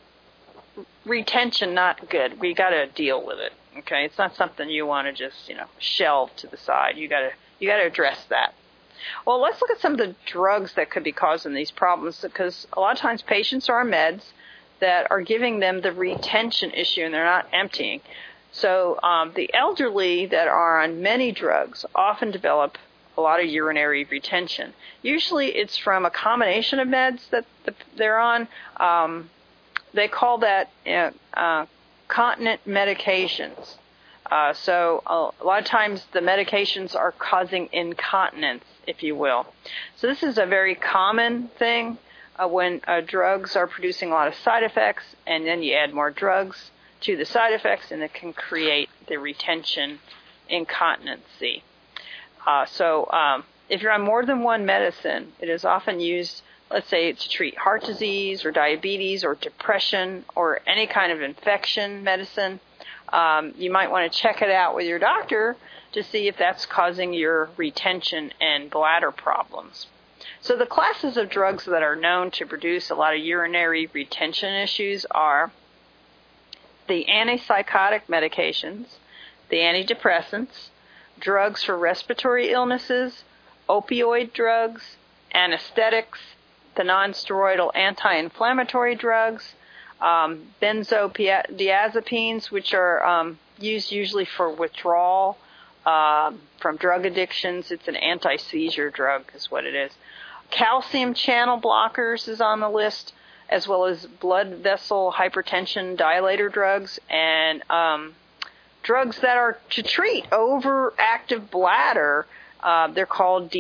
retention not good. We got to deal with it. Okay, it's not something you want to just you know shelve to the side. You got to you got to address that. Well, let's look at some of the drugs that could be causing these problems, because a lot of times patients are on meds that are giving them the retention issue and they're not emptying. So um, the elderly that are on many drugs often develop a lot of urinary retention. Usually it's from a combination of meds that they're on. Um, they call that uh, uh, continent medications. Uh, so a lot of times the medications are causing incontinence, if you will. So this is a very common thing uh, when uh, drugs are producing a lot of side effects, and then you add more drugs to the side effects, and it can create the retention incontinency. Uh, so um, if you're on more than one medicine, it is often used, let's say, to treat heart disease or diabetes or depression or any kind of infection medicine. Um, you might want to check it out with your doctor to see if that's causing your retention and bladder problems. So the classes of drugs that are known to produce a lot of urinary retention issues are the antipsychotic medications, the antidepressants, drugs for respiratory illnesses, opioid drugs, anesthetics, the nonsteroidal anti-inflammatory drugs, um, benzodiazepines, which are um, used usually for withdrawal um, from drug addictions. It's an anti-seizure drug is what it is. Calcium channel blockers is on the list, as well as blood vessel hypertension dilator drugs, and um, drugs that are to treat overactive bladder. Uh, they're called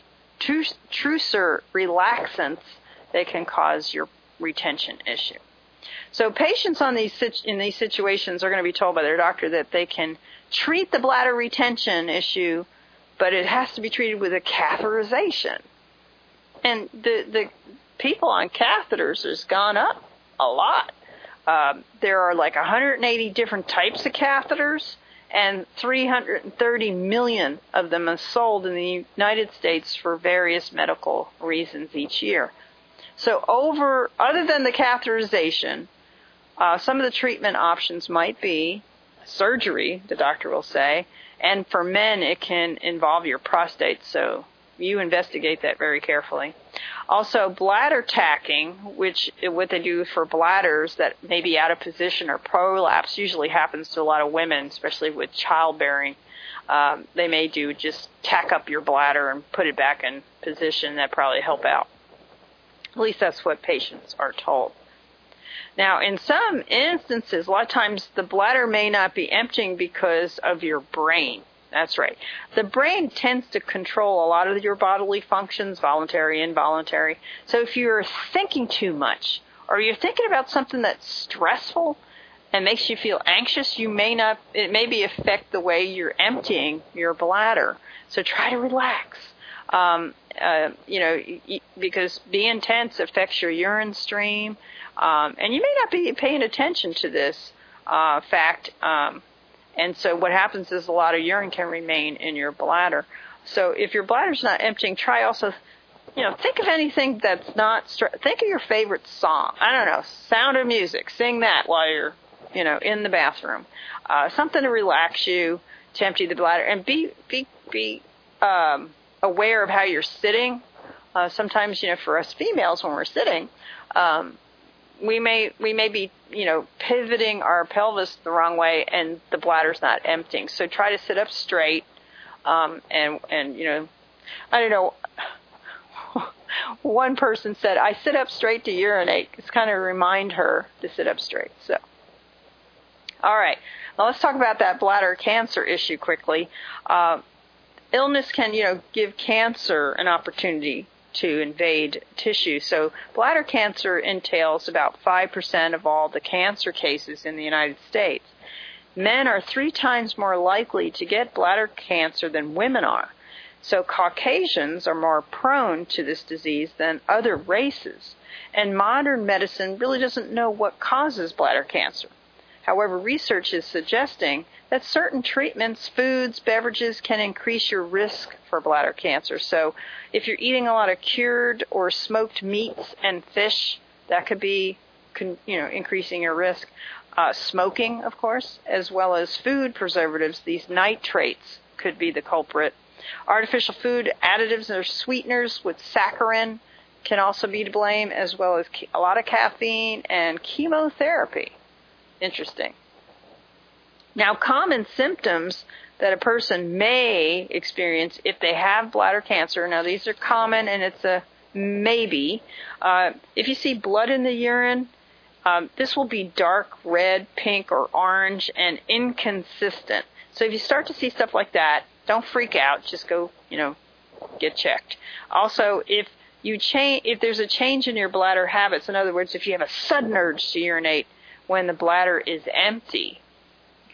detrusor relaxants. They can cause your retention issue. So patients on these in these situations are going to be told by their doctor that they can treat the bladder retention issue, but it has to be treated with a catheterization. And the the people on catheters has gone up a lot. Um, there are like one hundred eighty different types of catheters, and three hundred thirty million of them are sold in the United States for various medical reasons each year. So over, other than the catheterization, uh, some of the treatment options might be surgery, the doctor will say, and for men it can involve your prostate, so you investigate that very carefully. Also, bladder tacking, which what they do for bladders that may be out of position or prolapse, usually happens to a lot of women, especially with childbearing. Um, they may do just tack up your bladder and put it back in position. That probably help out. At least that's what patients are told. Now, in some instances, a lot of times the bladder may not be emptying because of your brain. That's right. The brain tends to control a lot of your bodily functions, voluntary, involuntary. So if you're thinking too much, or you're thinking about something that's stressful and makes you feel anxious, you may not, it may be affect the way you're emptying your bladder. So try to relax. Um, uh, you know, because being tense affects your urine stream. Um, and you may not be paying attention to this uh, fact. Um, and so what happens is a lot of urine can remain in your bladder. So if your bladder's not emptying, try also, you know, think of anything that's not, str- think of your favorite song. I don't know, Sound of Music. Sing that while you're, you know, in the bathroom. Uh, something to relax you, to empty the bladder. And be, be, be um, aware of how you're sitting. Uh, sometimes, you know, for us females, when we're sitting, um, we may we may be, you know, pivoting our pelvis the wrong way and the bladder's not emptying. So try to sit up straight um, and, and, you know, I don't know. One person said, I sit up straight to urinate. It's kind of remind her to sit up straight. So, all right. Now let's talk about that bladder cancer issue quickly. Uh, illness can, you know, give cancer an opportunity to invade tissue. So bladder cancer entails about five percent of all the cancer cases in the United States. Men are three times more likely to get bladder cancer than women are. So Caucasians are more prone to this disease than other races. And modern medicine really doesn't know what causes bladder cancer. However, research is suggesting that certain treatments, foods, beverages can increase your risk for bladder cancer. So if you're eating a lot of cured or smoked meats and fish, that could be, you know, increasing your risk. Uh, smoking, of course, as well as food preservatives, these nitrates could be the culprit. Artificial food additives or sweeteners with saccharin can also be to blame, as well as a lot of caffeine and chemotherapy. Interesting. Now, common symptoms that a person may experience if they have bladder cancer. Now, these are common, and it's a maybe. Uh, if you see blood in the urine, um, this will be dark red, pink, or orange, and inconsistent. So if you start to see stuff like that, don't freak out. Just go, you know, get checked. Also, if you change, if there's a change in your bladder habits, in other words, if you have a sudden urge to urinate when the bladder is empty,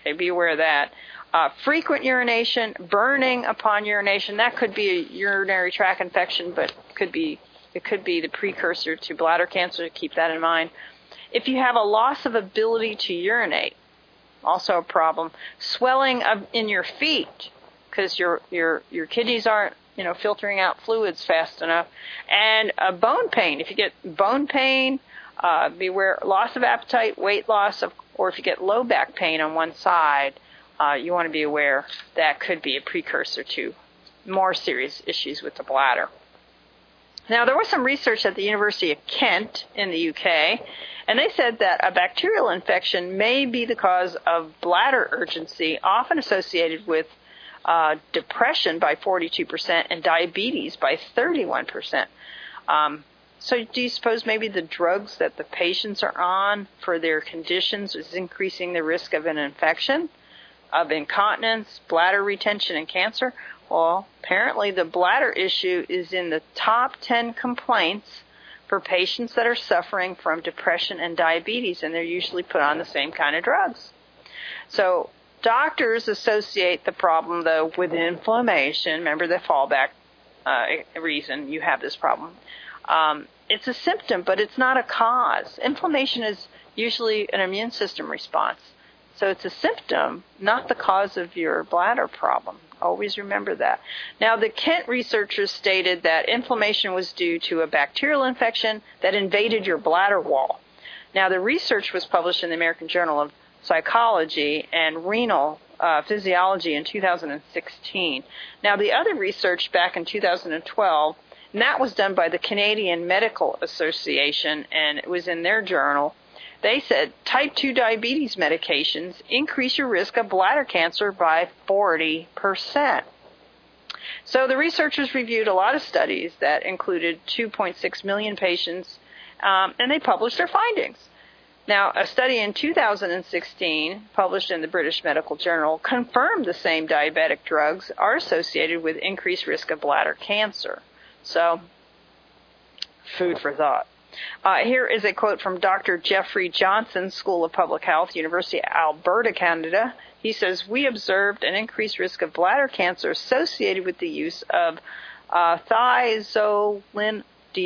Okay, be aware of that. Uh, frequent urination, burning upon urination, that could be a urinary tract infection, but could be it could be the precursor to bladder cancer. Keep that in mind. If you have a loss of ability to urinate, also a problem. Swelling of, in your feet, because your your your kidneys aren't you know filtering out fluids fast enough, and uh, bone pain. If you get bone pain, uh, beware loss of appetite, weight loss, of, or if you get low back pain on one side. Uh, you want to be aware that could be a precursor to more serious issues with the bladder. Now, there was some research at the University of Kent in the U K, and they said that a bacterial infection may be the cause of bladder urgency, often associated with uh, depression by forty-two percent and diabetes by thirty-one percent. Um, so do you suppose maybe the drugs that the patients are on for their conditions is increasing the risk of an infection? Of incontinence, bladder retention, and cancer? Well, apparently the bladder issue is in the top ten complaints for patients that are suffering from depression and diabetes, and they're usually put on the same kind of drugs. So doctors associate the problem, though, with inflammation. Remember the fallback uh, reason you have this problem. Um, it's a symptom, but it's not a cause. Inflammation is usually an immune system response. So it's a symptom, not the cause of your bladder problem. Always remember that. Now, the Kent researchers stated that inflammation was due to a bacterial infection that invaded your bladder wall. Now, the research was published in the American Journal of Psychology and Renal uh, Physiology in two thousand sixteen. Now, the other research back in two thousand twelve, and that was done by the Canadian Medical Association, and it was in their journal. They said type two diabetes medications increase your risk of bladder cancer by forty percent. So the researchers reviewed a lot of studies that included two point six million patients, um, and they published their findings. Now, a study in two thousand sixteen, published in the British Medical Journal, confirmed the same diabetic drugs are associated with increased risk of bladder cancer. So, food for thought. Uh, here is a quote from Doctor Jeffrey Johnson, School of Public Health, University of Alberta, Canada. He says, we observed an increased risk of bladder cancer associated with the use of uh, thiazolidinones,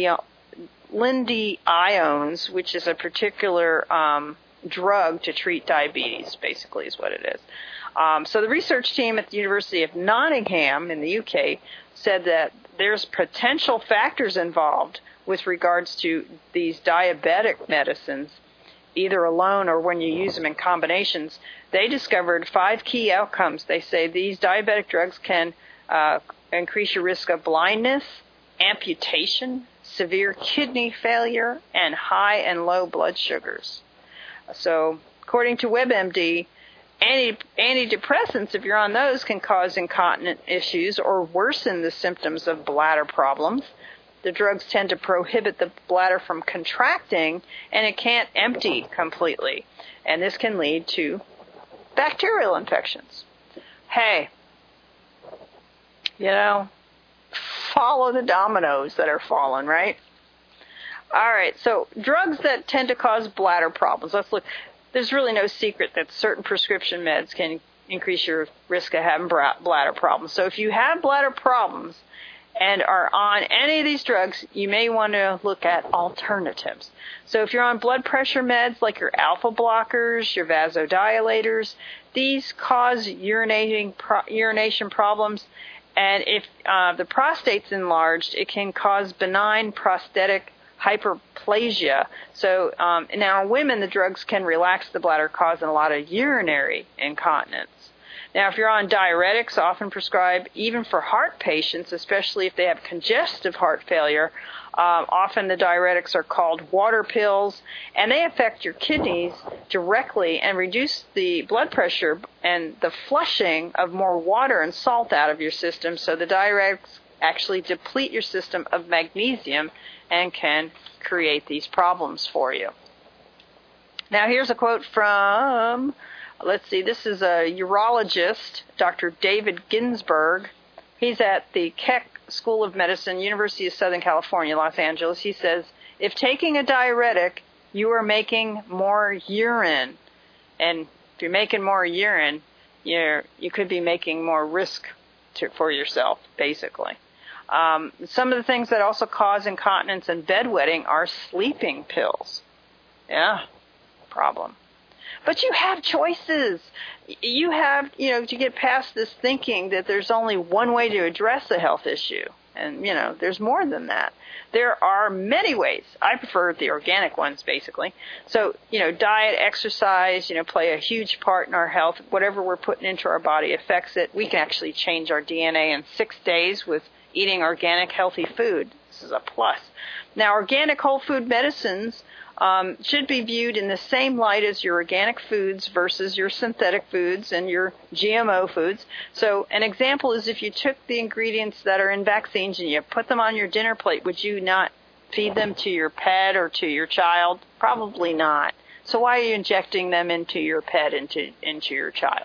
which is a particular um, drug to treat diabetes, basically is what it is. Um, so the research team at the University of Nottingham in the U K said that there's potential factors involved with regards to these diabetic medicines, either alone or when you use them in combinations. They discovered five key outcomes. They say these diabetic drugs can uh, increase your risk of blindness, amputation, severe kidney failure, and high and low blood sugars. So, according to WebMD, anti- antidepressants, if you're on those, can cause incontinent issues or worsen the symptoms of bladder problems. The drugs tend to prohibit the bladder from contracting, and it can't empty completely. And this can lead to bacterial infections. Hey, you know, follow the dominoes that are falling, right? All right, so drugs that tend to cause bladder problems. Let's look. There's really no secret that certain prescription meds can increase your risk of having bladder problems. So if you have bladder problems and are on any of these drugs, you may want to look at alternatives. So if you're on blood pressure meds like your alpha blockers, your vasodilators, these cause urinating pro- urination problems. And if uh, the prostate's enlarged, it can cause benign prostatic hyperplasia. So um, now in women, the drugs can relax the bladder, causing a lot of urinary incontinence. Now, if you're on diuretics, often prescribed even for heart patients, especially if they have congestive heart failure, um, often the diuretics are called water pills, and they affect your kidneys directly and reduce the blood pressure and the flushing of more water and salt out of your system. So the diuretics actually deplete your system of magnesium and can create these problems for you. Now, here's a quote from... Let's see, this is a urologist, Doctor David Ginsburg. He's at the Keck School of Medicine, University of Southern California, Los Angeles. He says, if taking a diuretic, you are making more urine. And you're making more urine, you're, you could be making more risk to, for yourself, basically. Um, some of the things that also cause incontinence and bedwetting are sleeping pills. Yeah, problem. But you have choices. You have, you know, to get past this thinking that there's only one way to address a health issue. And, you know, there's more than that. There are many ways. I prefer the organic ones, basically. So, you know, diet, exercise, you know, play a huge part in our health. Whatever we're putting into our body affects it. We can actually change our D N A in six days with eating organic, healthy food. This is a plus. Now, organic whole food medicines um, should be viewed in the same light as your organic foods versus your synthetic foods and your G M O foods. So an example is if you took the ingredients that are in vaccines and you put them on your dinner plate, would you not feed them to your pet or to your child? Probably not. So why are you injecting them into your pet, into into your child?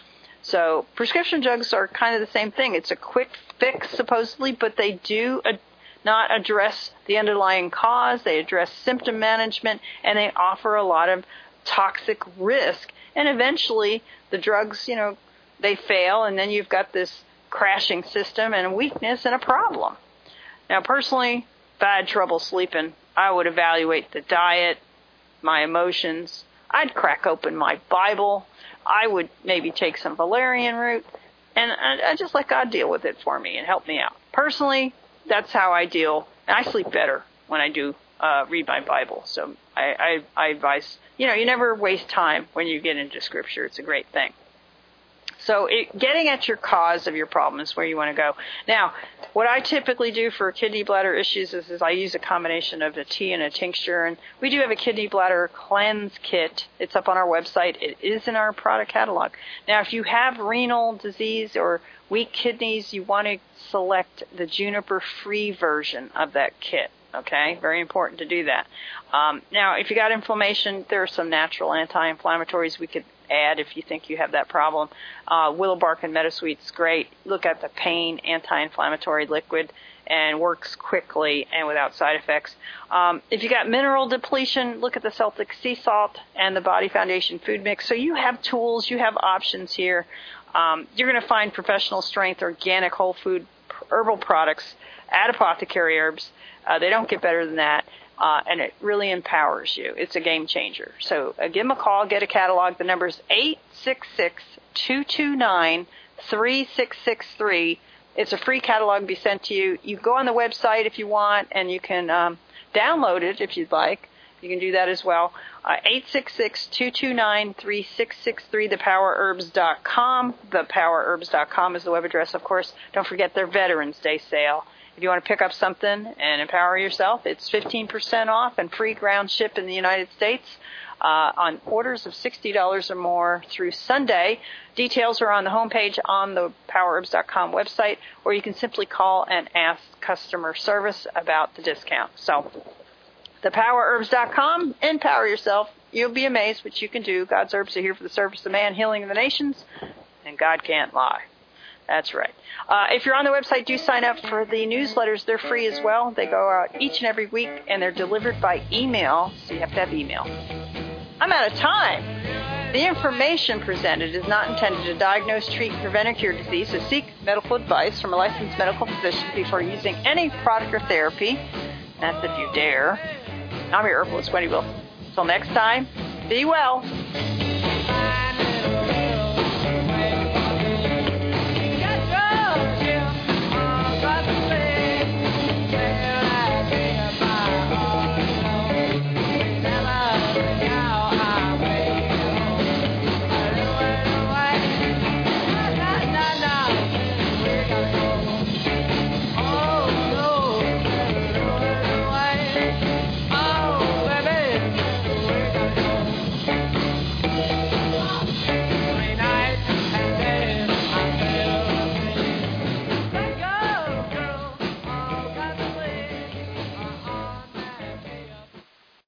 So prescription drugs are kind of the same thing. It's a quick fix, supposedly, but they do ad- not address the underlying cause. They address symptom management, and they offer a lot of toxic risk. And eventually, the drugs, you know, they fail, and then you've got this crashing system and a weakness and a problem. Now, personally, if I had trouble sleeping, I would evaluate the diet, my emotions. I'd crack open my Bible. I would maybe take some valerian root, and I, I just let God deal with it for me and help me out. Personally, that's how I deal, and I sleep better when I do uh, read my Bible. So I, I, I advise, you know, you never waste time when you get into Scripture. It's a great thing. So it, getting at your cause of your problem is where you want to go. Now, what I typically do for kidney bladder issues is, is I use a combination of a tea and a tincture. And we do have a kidney bladder cleanse kit. It's up on our website. It is in our product catalog. Now, if you have renal disease or weak kidneys, you want to select the juniper-free version of that kit. Okay, very important to do that. Um, now, if you got inflammation, there are some natural anti-inflammatories we could add if you think you have that problem. Uh, willow bark and meadowsweet's great. Look at the pain anti-inflammatory liquid, and works quickly and without side effects. Um, if you got mineral depletion, look at the Celtic sea salt and the Body Foundation food mix. So you have tools, you have options here. Um, you're going to find professional strength, organic, whole food, herbal products at Apothecary Herbs. Uh, they don't get better than that. Uh, and it really empowers you. It's a game changer. So uh, give them a call, get a catalog. The number is eight six six, two two nine, three six six three. It's a free catalog to be sent to you. You go on the website if you want, and you can um, download it if you'd like. You can do that as well. Uh, eight six six, two two nine, three six six three, the power herbs dot com. the power herbs dot com is the web address, of course. Don't forget their Veterans Day sale. If you want to pick up something and empower yourself, it's fifteen percent off and free ground ship in the United States uh, on orders of sixty dollars or more through Sunday. Details are on the homepage on the power herbs dot com website, or you can simply call and ask customer service about the discount. So, the power herbs dot com, empower yourself. You'll be amazed what you can do. God's herbs are here for the service of man, healing of the nations, and God can't lie. That's right. Uh, if you're on the website, do sign up for the newsletters. They're free as well. They go out each and every week, and they're delivered by email, so you have to have email. I'm out of time. The information presented is not intended to diagnose, treat, prevent, or cure disease, so seek medical advice from a licensed medical physician before using any product or therapy. That's if you dare. I'm your herbalist, Wendy Wilson. Until next time, be well.